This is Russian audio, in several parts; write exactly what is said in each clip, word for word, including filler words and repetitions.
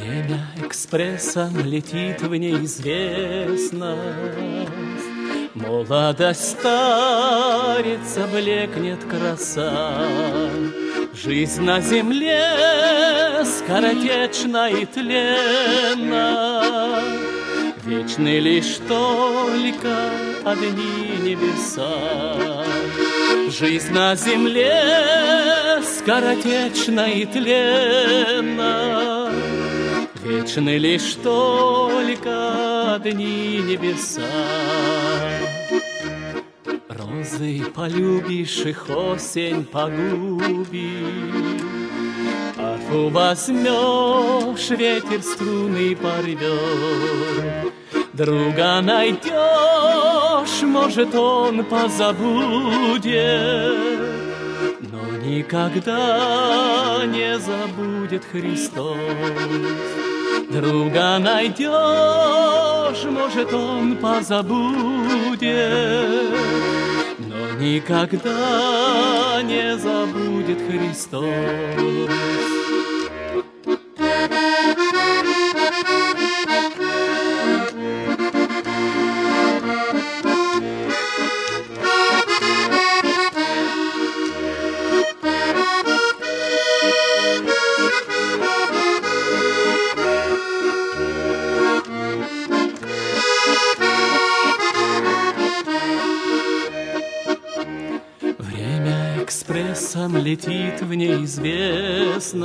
Время экспрессом летит в неизвестность. Молодость старится, блекнет краса. Жизнь на земле скоротечна и тленна. Вечны лишь только одни небеса. Жизнь на земле скоротечна и тленна. Вечны лишь только одни небеса. Розы полюбишь, их осень погубишь. Арфу возьмешь, ветер струны порвет. Друга найдешь, может, он позабудет, но никогда не забудет Христос. Друга найдешь, может, он позабудет, но никогда не забудет Христос. Экспрессом летит в неизвестность.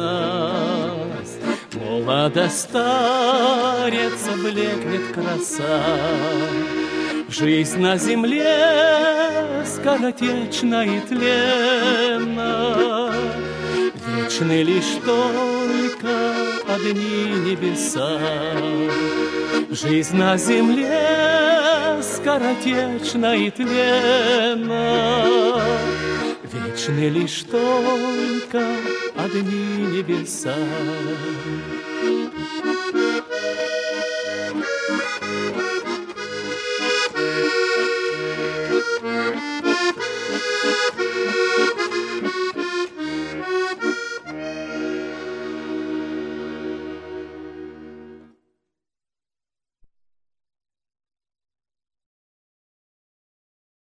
Молодость старится, блекнет краса. Жизнь на земле скоротечна и тленна. Вечны лишь только одни небеса. Жизнь на земле скоротечна и тленна. Вечны лишь только одни небеса.